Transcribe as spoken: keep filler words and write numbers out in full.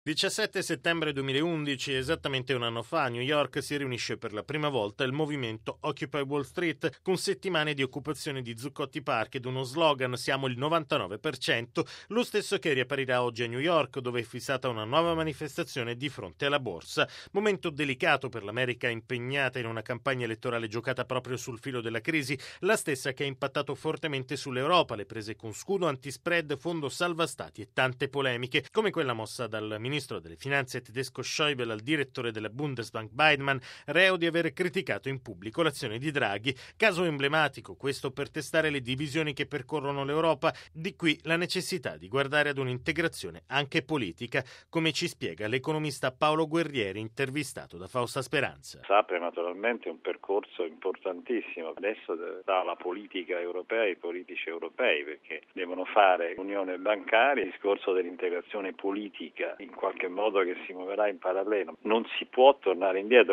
diciassette settembre duemilaundici, esattamente un anno fa, a New York si riunisce per la prima volta il movimento Occupy Wall Street, con settimane di occupazione di Zuccotti Park ed uno slogan "Siamo il novantanove per cento", lo stesso che riapparirà oggi a New York, dove è fissata una nuova manifestazione di fronte alla borsa. Momento delicato per l'America impegnata in una campagna elettorale giocata proprio sul filo della crisi, la stessa che ha impattato fortemente sull'Europa, le prese con scudo, antispread, fondo salva stati e tante polemiche, come quella mossa dal ministro delle finanze tedesco Schäuble al direttore della Bundesbank Weidmann, reo di aver criticato in pubblico l'azione di Draghi. Caso emblematico questo per testare le divisioni che percorrono l'Europa, di qui la necessità di guardare ad un'integrazione anche politica, come ci spiega l'economista Paolo Guerrieri, intervistato da Fausta Speranza. Sapre naturalmente un percorso importantissimo, adesso sta la politica europea e i politici europei, perché devono fare unione bancaria, il discorso dell'integrazione politica in qualche modo che si muoverà in parallelo. Non si può tornare indietro.